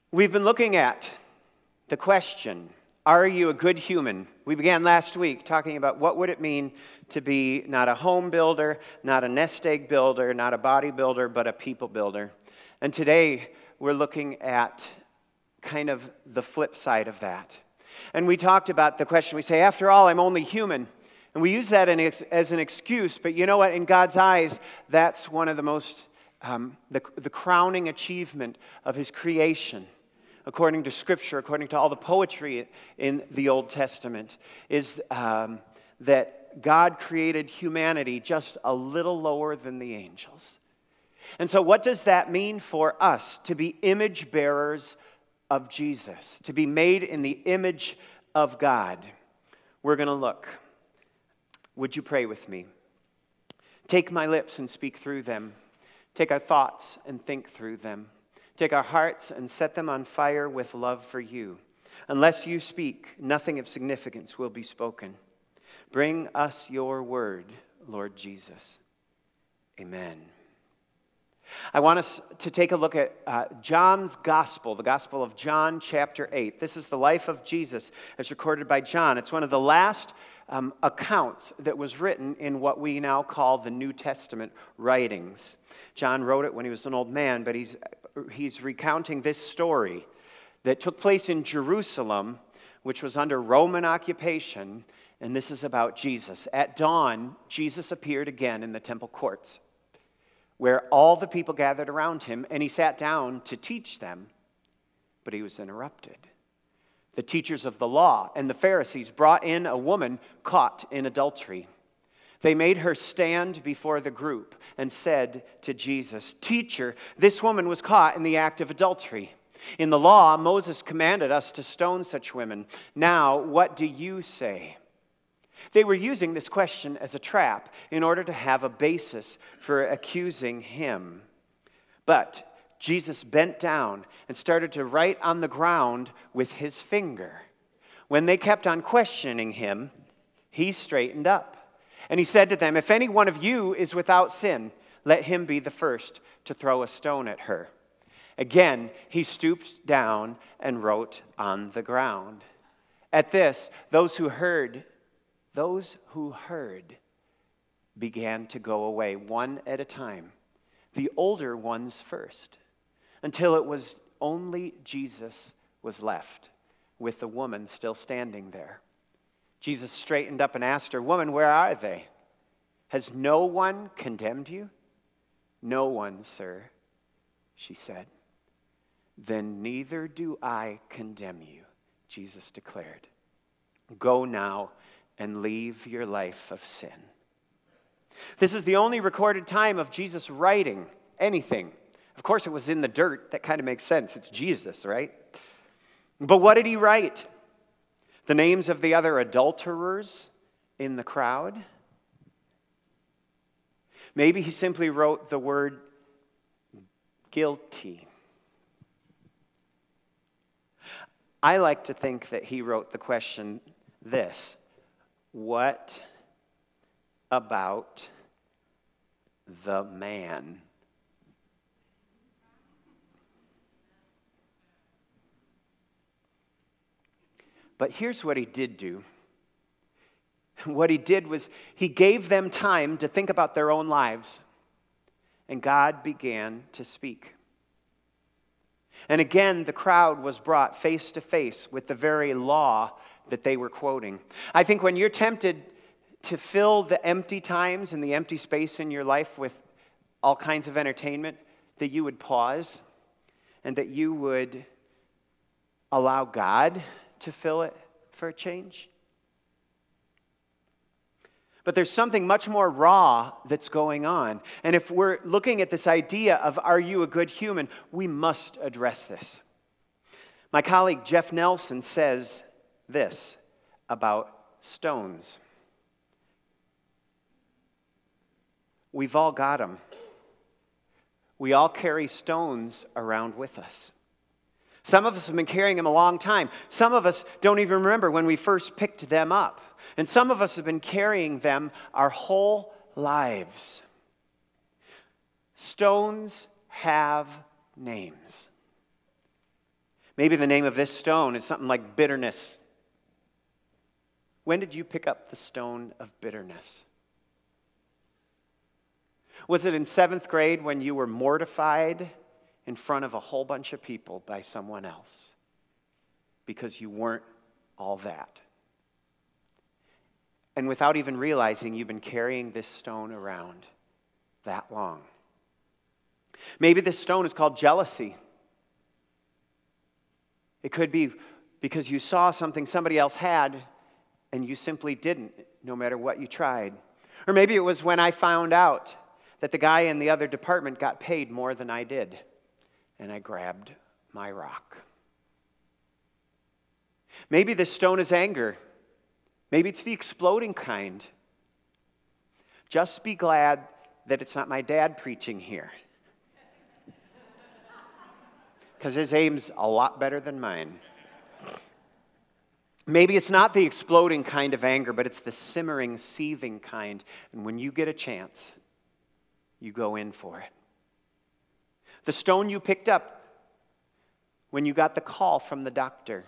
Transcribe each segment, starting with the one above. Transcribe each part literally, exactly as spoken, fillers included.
We've been looking at the question, are you a good human? We began last week talking about what would it mean to be not a home builder, not a nest egg builder, not a bodybuilder, but a people builder. And today we're looking at kind of the flip side of that. And we talked about the question, we say, after all, I'm only human. And we use that as an excuse, but you know what? In God's eyes, that's one of the most, um, the, the crowning achievement of His creation. According to Scripture, according to all the poetry in the Old Testament, is um, that God created humanity just a little lower than the angels. And so what does that mean for us to be image bearers of Jesus, to be made in the image of God? We're going to look. Would you pray with me? Take my lips and speak through them. Take our thoughts and think through them. Take our hearts and set them on fire with love for you. Unless you speak, nothing of significance will be spoken. Bring us your word, Lord Jesus. Amen. I want us to take a look at uh, John's Gospel, the Gospel of John, chapter eight. This is the life of Jesus as recorded by John. It's one of the last um, accounts that was written in what we now call the New Testament writings. John wrote it when he was an old man, but he's he's recounting this story that took place in Jerusalem, which was under Roman occupation, and this is about Jesus. At dawn, Jesus appeared again in the temple courts, where all the people gathered around him, and he sat down to teach them, but he was interrupted. The teachers of the law and the Pharisees brought in a woman caught in adultery. They made her stand before the group and said to Jesus, "Teacher, this woman was caught in the act of adultery. In the law, Moses commanded us to stone such women. Now, what do you say?" They were using this question as a trap in order to have a basis for accusing him. But Jesus bent down and started to write on the ground with his finger. When they kept on questioning him, he straightened up. And he said to them, "If any one of you is without sin, let him be the first to throw a stone at her." Again, he stooped down and wrote on the ground. At this, those who heard, those who heard began to go away one at a time, the older ones first, until it was only Jesus was left, with the woman still standing there. Jesus straightened up and asked her, "Woman, where are they? Has no one condemned you?" "No one, sir," she said. "Then neither do I condemn you," Jesus declared. "Go now and leave your life of sin." This is the only recorded time of Jesus writing anything. Of course, it was in the dirt. That kind of makes sense. It's Jesus, right? But what did he write? The names of the other adulterers in the crowd? Maybe he simply wrote the word guilty. I like to think that he wrote the question this: what about the man? But here's what he did do. What he did was he gave them time to think about their own lives, and God began to speak. And again, the crowd was brought face to face with the very law that they were quoting. I think when you're tempted to fill the empty times and the empty space in your life with all kinds of entertainment, that you would pause and that you would allow God to fill it for a change. But there's something much more raw that's going on. And if we're looking at this idea of are you a good human, we must address this. My colleague Jeff Nelson says this about stones. We've all got them. We all carry stones around with us. Some of us have been carrying them a long time. Some of us don't even remember when we first picked them up. And some of us have been carrying them our whole lives. Stones have names. Maybe the name of this stone is something like bitterness. When did you pick up the stone of bitterness? Was it in seventh grade when you were mortified in front of a whole bunch of people by someone else because you weren't all that? And without even realizing, you've been carrying this stone around that long. Maybe this stone is called jealousy. It could be because you saw something somebody else had and you simply didn't, no matter what you tried. Or maybe it was when I found out that the guy in the other department got paid more than I did, and I grabbed my rock. Maybe this stone is anger. Maybe it's the exploding kind. Just be glad that it's not my dad preaching here, because his aim's a lot better than mine. Maybe it's not the exploding kind of anger, but it's the simmering, seething kind. And when you get a chance, you go in for it. The stone you picked up when you got the call from the doctor.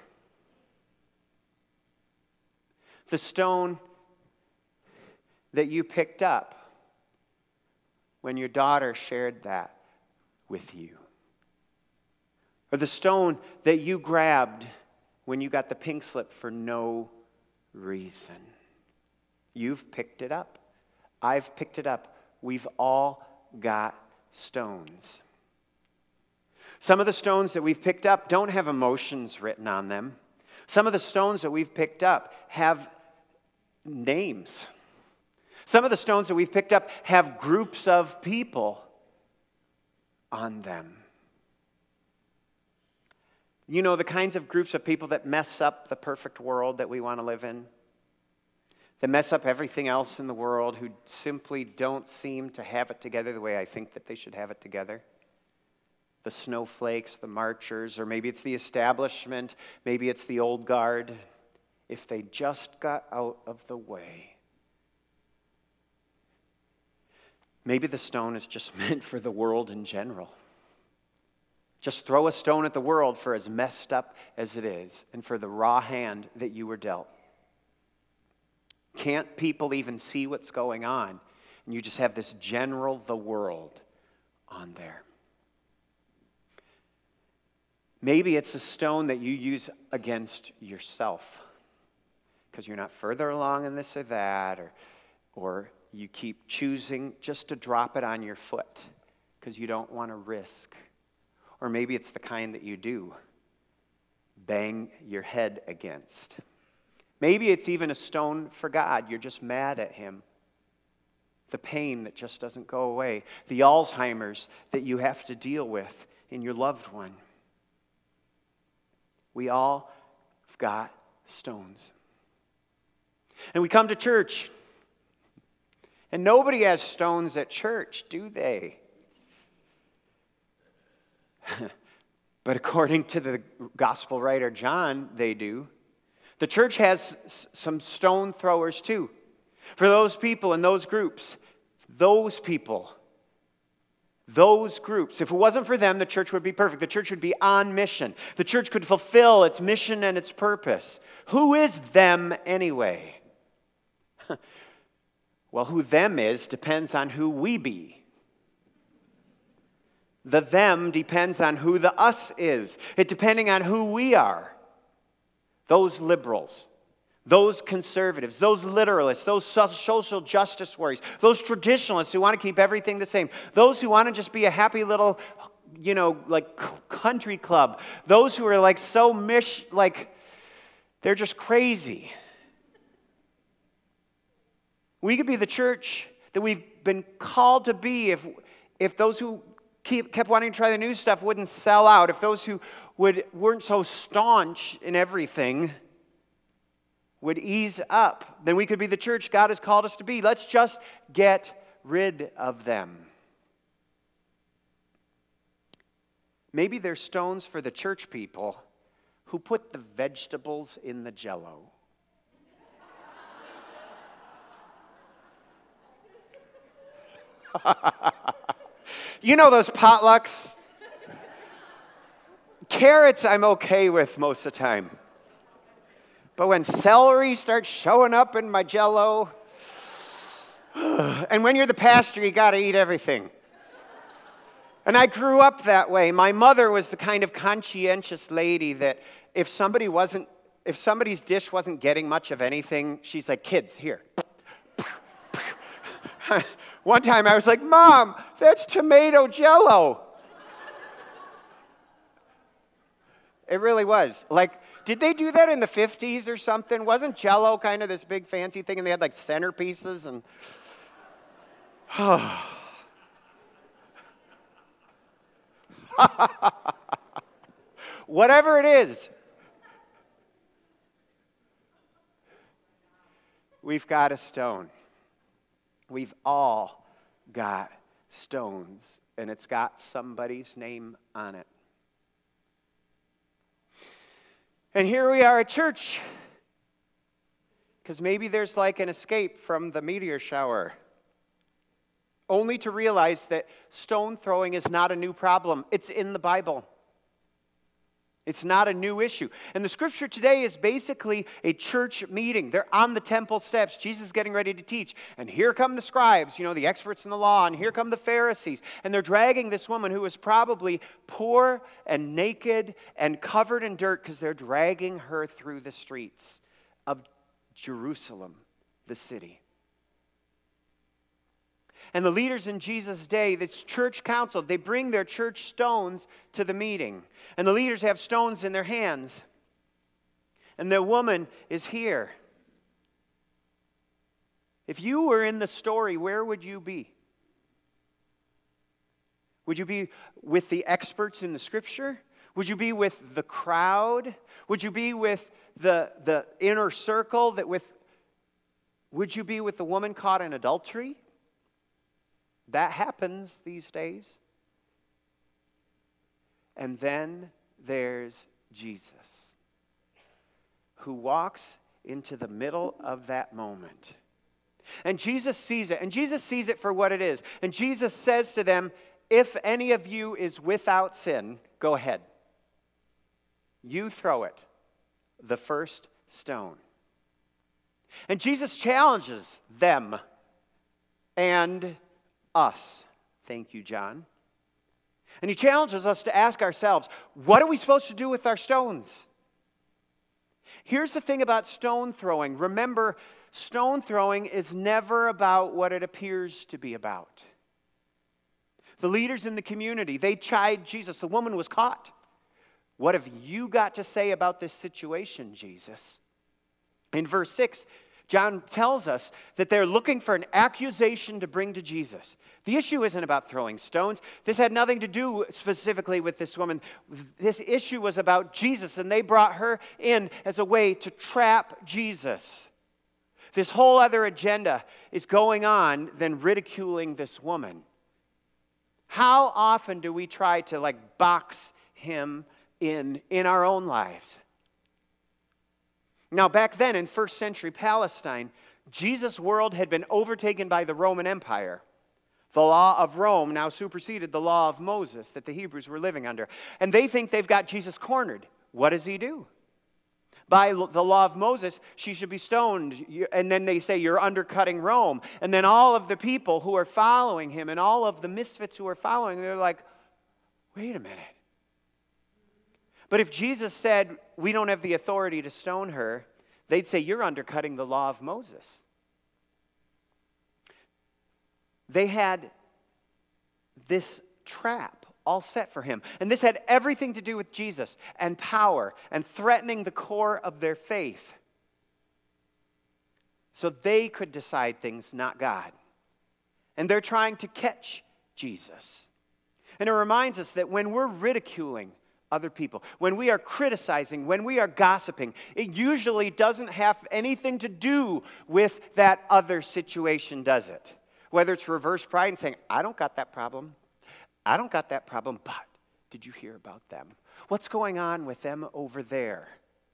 The stone that you picked up when your daughter shared that with you. Or the stone that you grabbed when you got the pink slip for no reason. You've picked it up. I've picked it up. We've all got stones. Some of the stones that we've picked up don't have emotions written on them. Some of the stones that we've picked up have names. Some of the stones that we've picked up have groups of people on them. You know, the kinds of groups of people that mess up the perfect world that we want to live in, that mess up everything else in the world, who simply don't seem to have it together the way I think that they should have it together. The snowflakes, the marchers, or maybe it's the establishment, maybe it's the old guard. If they just got out of the way. Maybe the stone is just meant for the world in general. Just throw a stone at the world for as messed up as it is, and for the raw hand that you were dealt. Can't people even see what's going on? And you just have this general the world on there. Maybe it's a stone that you use against yourself because you're not further along in this or that, or, or you keep choosing just to drop it on your foot because you don't want to risk. Or maybe it's the kind that you do bang your head against. Maybe it's even a stone for God. You're just mad at Him. The pain that just doesn't go away. The Alzheimer's that you have to deal with in your loved one. We all have got stones. And we come to church. And nobody has stones at church, do they? But according to the gospel writer John, they do. The church has some stone throwers too. For those people in those groups, those people, those groups, if it wasn't for them, the church would be perfect. The church would be on mission. The church could fulfill its mission and its purpose. Who is them anyway? Well, who them is depends on who we be. The them depends on who the us is. It depending on who we are. Those liberals, those conservatives, those literalists, those social justice warriors, those traditionalists who want to keep everything the same, those who want to just be a happy little, you know, like country club, those who are like so mish, like they're just crazy. We could be the church that we've been called to be if, if those who Keep, kept wanting to try the new stuff wouldn't sell out, if those who would, weren't so staunch in everything would ease up, then we could be the church God has called us to be. Let's just get rid of them. Maybe they're stones for the church people who put the vegetables in the Jell-O. You know those potlucks? carrots I'm okay with most of the time. But when celery starts showing up in my Jell-O, and when you're the pastor, you got to eat everything. And I grew up that way. My mother was the kind of conscientious lady that if somebody wasn't, if somebody's dish wasn't getting much of anything, she's like, kids, here. One time I was like, Mom, that's tomato Jell-O. It really was. Like, did they do that in the fifties or something? Wasn't Jell-O kind of this big fancy thing and they had like centerpieces and... Whatever it is, we've got a stone. We've all got stones, and it's got somebody's name on it. And here we are at church, because maybe there's like an escape from the meteor shower, only to realize that stone throwing is not a new problem. It's in the Bible. It's not a new issue. And the scripture today is basically a church meeting. They're on the temple steps. Jesus is getting ready to teach. And here come the scribes, you know, the experts in the law, and here come the Pharisees. And they're dragging this woman who was probably poor and naked and covered in dirt because they're dragging her through the streets of Jerusalem, the city. And the leaders in Jesus' day, this church council, they bring their church stones to the meeting. And the leaders have stones in their hands. And the woman is here. If you were in the story, where would you be? Would you be with the experts in the scripture? Would you be with the crowd? Would you be with the, the inner circle? That with? Would you be with the woman caught in adultery? That happens these days. And then there's Jesus, who walks into the middle of that moment. And Jesus sees it, and Jesus sees it for what it is. And Jesus says to them, if any of you is without sin, go ahead. You throw it, the first stone. And Jesus challenges them and us. Thank you, John. And he challenges us to ask ourselves, what are we supposed to do with our stones? Here's the thing about stone throwing. Remember, stone throwing is never about what it appears to be about. The leaders in the community, they chide Jesus. The woman was caught. What have you got to say about this situation, Jesus? In verse six, John tells us that they're looking for an accusation to bring to Jesus. The issue isn't about throwing stones. This had nothing to do specifically with this woman. This issue was about Jesus, and they brought her in as a way to trap Jesus. This whole other agenda is going on than ridiculing this woman. How often do we try to like box him in in our own lives? Now, back then in first century Palestine, Jesus' world had been overtaken by the Roman Empire. The law of Rome now superseded the law of Moses that the Hebrews were living under. And they think they've got Jesus cornered. What does he do? By the law of Moses, she should be stoned. And then they say, you're undercutting Rome. And then all of the people who are following him and all of the misfits who are following, they're like, wait a minute. But if Jesus said, we don't have the authority to stone her, they'd say, you're undercutting the law of Moses. They had this trap all set for him. And this had everything to do with Jesus and power and threatening the core of their faith. So they could decide things, not God. And they're trying to catch Jesus. And it reminds us that when we're ridiculing other people, when we are criticizing, when we are gossiping, it usually doesn't have anything to do with that other situation, does it? Whether it's reverse pride and saying, I don't got that problem. I don't got that problem, but did you hear about them? What's going on with them over there?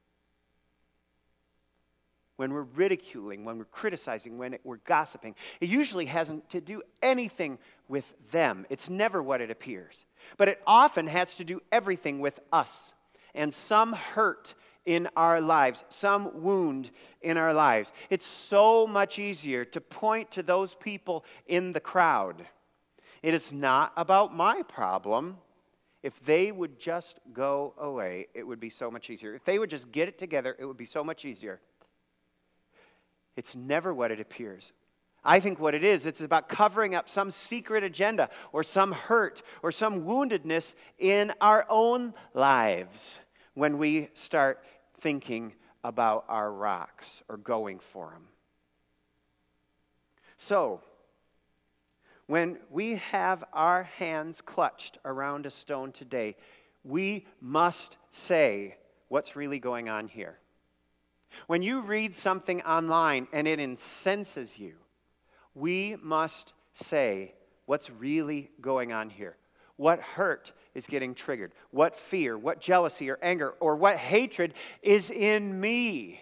When we're ridiculing, when we're criticizing, when we're gossiping, it usually hasn't to do anything with them. It's never what it appears. But it often has to do everything with us. and some hurt in our lives, some wound in our lives, it's so much easier to point to those people in the crowd. It is not about my problem. If they would just go away, it would be so much easier. If they would just get it together, it would be so much easier. It's never what it appears. I think what it is, it's about covering up some secret agenda or some hurt or some woundedness in our own lives when we start thinking about our rocks or going for them. So, when we have our hands clutched around a stone today, we must say what's really going on here. When you read something online and it incenses you, we must say what's really going on here. What hurt is getting triggered? What fear, what jealousy or anger, or what hatred is in me?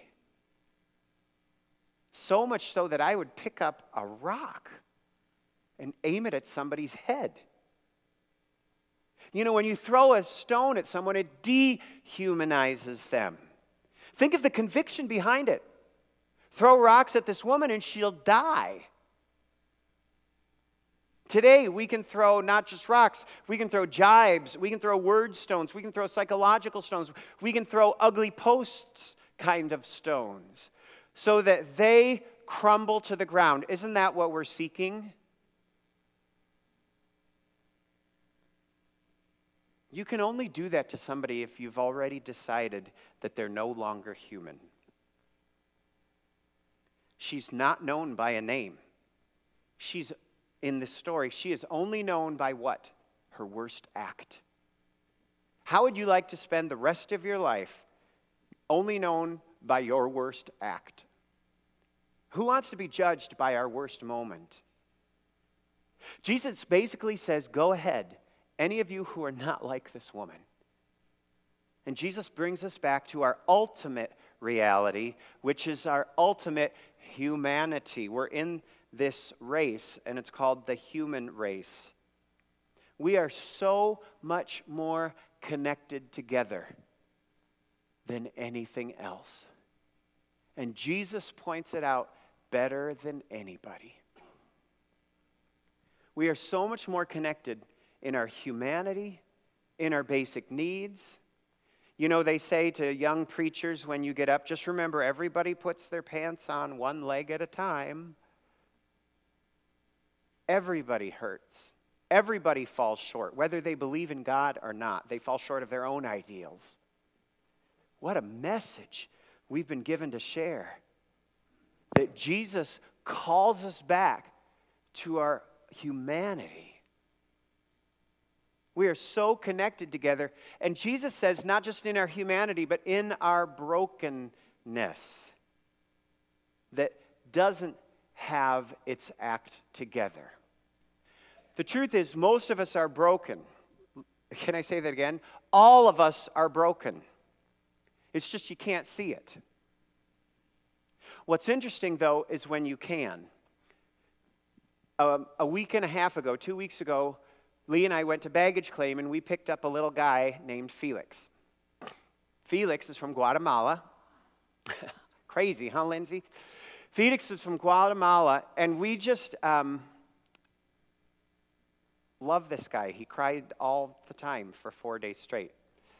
So much so that I would pick up a rock and aim it at somebody's head. You know, when you throw a stone at someone, it dehumanizes them. Think of the conviction behind it. Throw rocks at this woman and she'll die. Today, we can throw not just rocks, we can throw jibes, we can throw word stones, we can throw psychological stones, we can throw ugly posts kind of stones so that they crumble to the ground. Isn't that what we're seeking? You can only do that to somebody if you've already decided that they're no longer human. She's not known by a name. She's, in this story, she is only known by what? Her worst act. How would you like to spend the rest of your life only known by your worst act? Who wants to be judged by our worst moment? Jesus basically says, go ahead, any of you who are not like this woman. And Jesus brings us back to our ultimate reality, which is our ultimate humanity. We're in this race, and it's called the human race. We are so much more connected together than anything else. And Jesus points it out better than anybody. We are so much more connected in our humanity, in our basic needs. You know, they say to young preachers when you get up, just remember everybody puts their pants on one leg at a time. Everybody hurts. Everybody falls short, whether they believe in God or not. They fall short of their own ideals. What a message we've been given to share. That Jesus calls us back to our humanity. We are so connected together. And Jesus says, not just in our humanity, but in our brokenness that doesn't have its act together. The truth is, most of us are broken. Can I say that again? All of us are broken. It's just you can't see it. What's interesting, though, is when you can. Um, a week and a half ago, two weeks ago, Lee and I went to baggage claim, and we picked up a little guy named Felix. Felix is from Guatemala. Crazy, huh, Lindsay? Felix is from Guatemala, and we just um, love this guy. He cried all the time for four days straight.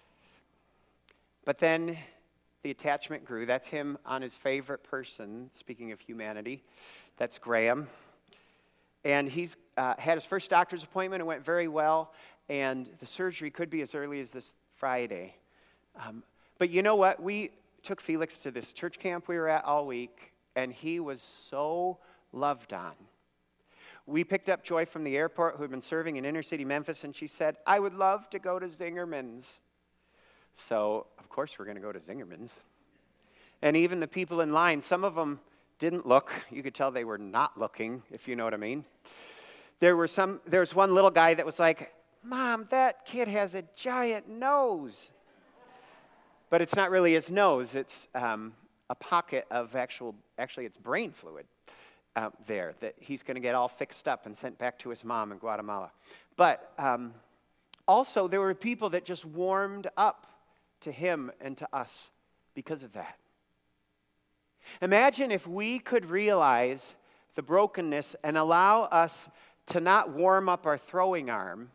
But then the attachment grew. That's him on his favorite person, speaking of humanity. That's Graham. And he's uh, had his first doctor's appointment. It went very well. And the surgery could be as early as this Friday. Um, but you know what? We took Felix to this church camp we were at all week. And he was so loved on. We picked up Joy from the airport, who had been serving in inner city Memphis. And she said, I would love to go to Zingerman's. So, of course, we're going to go to Zingerman's. And even the people in line, some of them didn't look. You could tell they were not looking, if you know what I mean. There were some. There was one little guy that was like, Mom, that kid has a giant nose. But it's not really his nose. It's um, a pocket of actual, actually it's brain fluid uh, there that he's going to get all fixed up and sent back to his mom in Guatemala. But um, also there were people that just warmed up to him and to us because of that. Imagine if we could realize the brokenness and allow us to not warm up our throwing arm,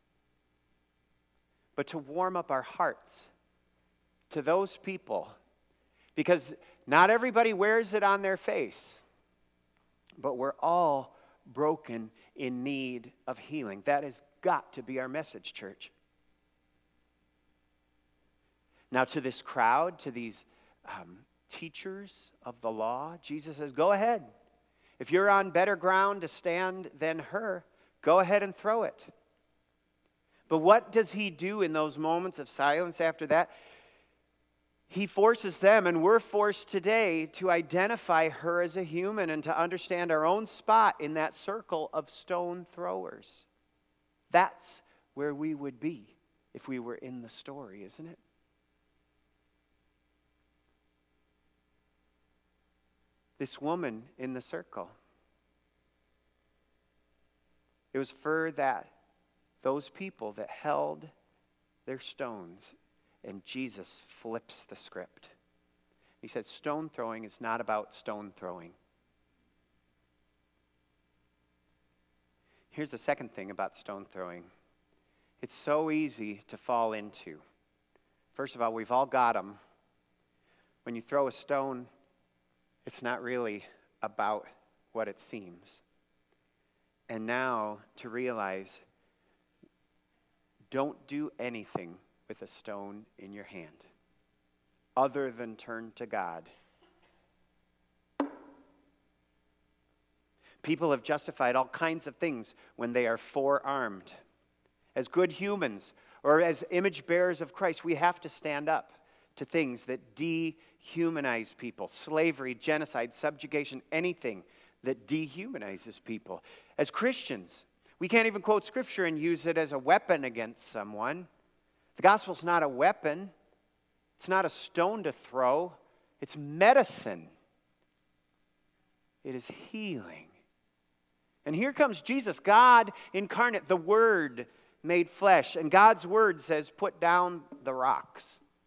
but to warm up our hearts to those people. Because not everybody wears it on their face, but we're all broken in need of healing. That has got to be our message, church. Now, to this crowd, to these um, teachers of the law, Jesus says, go ahead. If you're on better ground to stand than her, go ahead and throw it. But what does he do in those moments of silence after that? He forces them, and we're forced today to identify her as a human and to understand our own spot in that circle of stone throwers. That's where we would be if we were in the story, isn't it? This woman in the circle. It was for that, those people that held their stones, and Jesus flips the script. He said, stone throwing is not about stone throwing. Here's the second thing about stone throwing. It's so easy to fall into. First of all, we've all got them. When you throw a stone, it's not really about what it seems. And now to realize, don't do anything with a stone in your hand other than turn to God. People have justified all kinds of things when they are forearmed. As good humans or as image bearers of Christ, we have to stand up to things that dehumanize people. Slavery, genocide, subjugation, anything that dehumanizes people. As Christians, we can't even quote Scripture and use it as a weapon against someone. The gospel's not a weapon. It's not a stone to throw. It's medicine. It is healing. And here comes Jesus, God incarnate, the Word made flesh. And God's Word says, put down the rocks.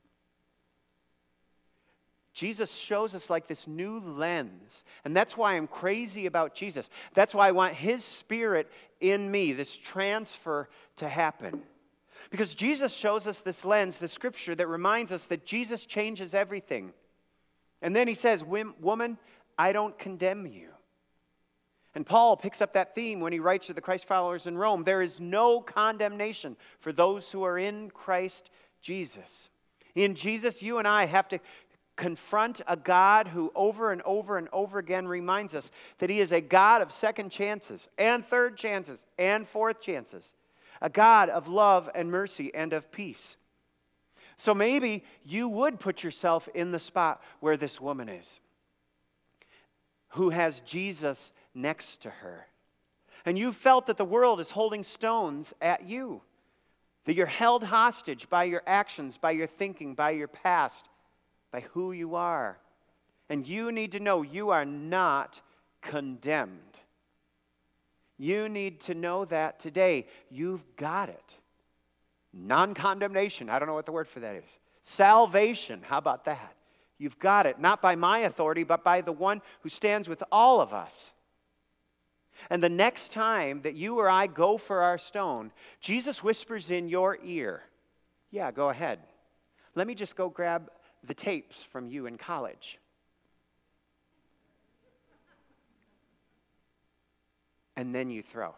Jesus shows us like this new lens. And that's why I'm crazy about Jesus. That's why I want His Spirit in me, this transfer to happen. Because Jesus shows us this lens, the Scripture that reminds us that Jesus changes everything. And then He says, woman, I don't condemn you. And Paul picks up that theme when he writes to the Christ followers in Rome. There is no condemnation for those who are in Christ Jesus. In Jesus, you and I have to confront a God who over and over and over again reminds us that He is a God of second chances and third chances and fourth chances. A God of love and mercy and of peace. So maybe you would put yourself in the spot where this woman is, who has Jesus next to her. And you felt that the world is holding stones at you. That you're held hostage by your actions, by your thinking, by your past, by who you are. And you need to know you are not condemned. You need to know that today. You've got it. Non-condemnation. I don't know what the word for that is. Salvation. How about that? You've got it. Not by my authority, but by the one who stands with all of us. And the next time that you or I go for our stone, Jesus whispers in your ear, yeah, go ahead. Let me just go grab the tapes from you in college. And then you throw.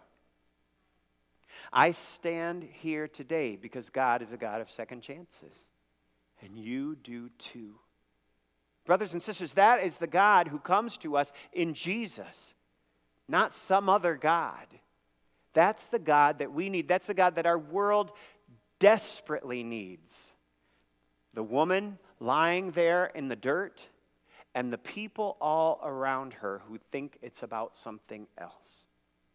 I stand here today because God is a God of second chances. And you do too. Brothers and sisters, that is the God who comes to us in Jesus. Not some other God. That's the God that we need. That's the God that our world desperately needs. The woman lying there in the dirt and the people all around her who think it's about something else.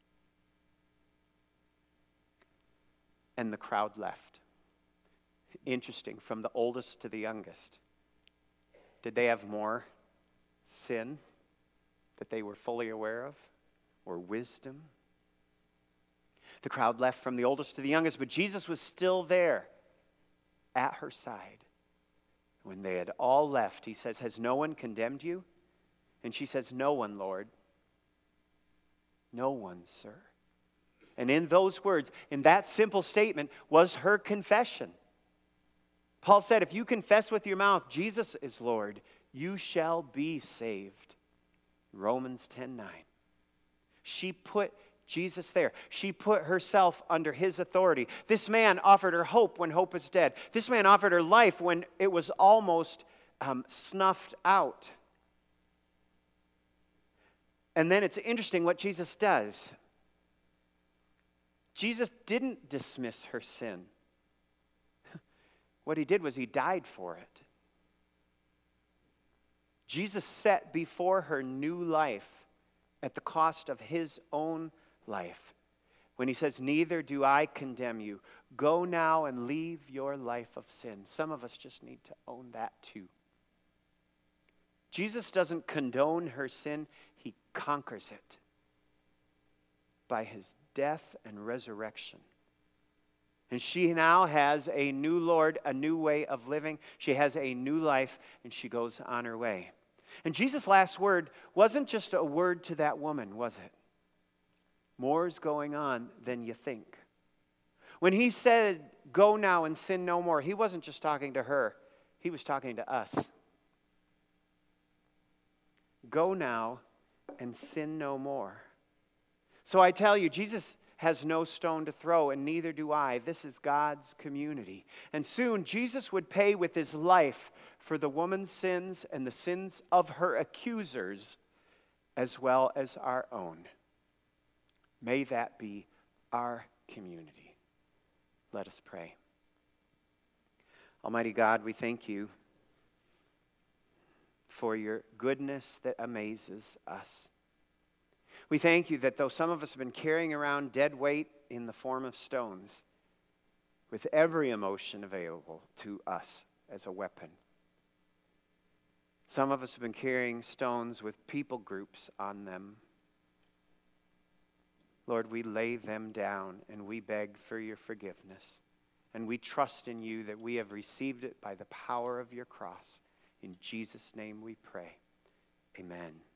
And the crowd left. Interesting, from the oldest to the youngest. Did they have more sin that they were fully aware of? Or wisdom? The crowd left from the oldest to the youngest, but Jesus was still there at her side. When they had all left, he says, has no one condemned you? And she says, no one, Lord. No one, sir. And in those words, in that simple statement, was her confession. Paul said, if you confess with your mouth, Jesus is Lord, you shall be saved. Romans ten nine. She put Jesus there. She put herself under his authority. This man offered her hope when hope was dead. This man offered her life when it was almost um, snuffed out. And then it's interesting what Jesus does. Jesus didn't dismiss her sin. What he did was he died for it. Jesus set before her new life at the cost of his own life. When he says, neither do I condemn you. Go now and leave your life of sin. Some of us just need to own that too. Jesus doesn't condone her sin. He conquers it by his death and resurrection. And she now has a new Lord, a new way of living. She has a new life, and she goes on her way. And Jesus' last word wasn't just a word to that woman, was it? More is going on than you think. When he said, go now and sin no more, he wasn't just talking to her. He was talking to us. Go now and sin no more. So I tell you, Jesus has no stone to throw, and neither do I. This is God's community. And soon Jesus would pay with his life for the woman's sins and the sins of her accusers, as well as our own. May that be our community. Let us pray. Almighty God, we thank you for your goodness that amazes us. We thank you that though some of us have been carrying around dead weight in the form of stones, with every emotion available to us as a weapon, some of us have been carrying stones with people groups on them. Lord, we lay them down and we beg for your forgiveness. And we trust in you that we have received it by the power of your cross. In Jesus' name we pray. Amen.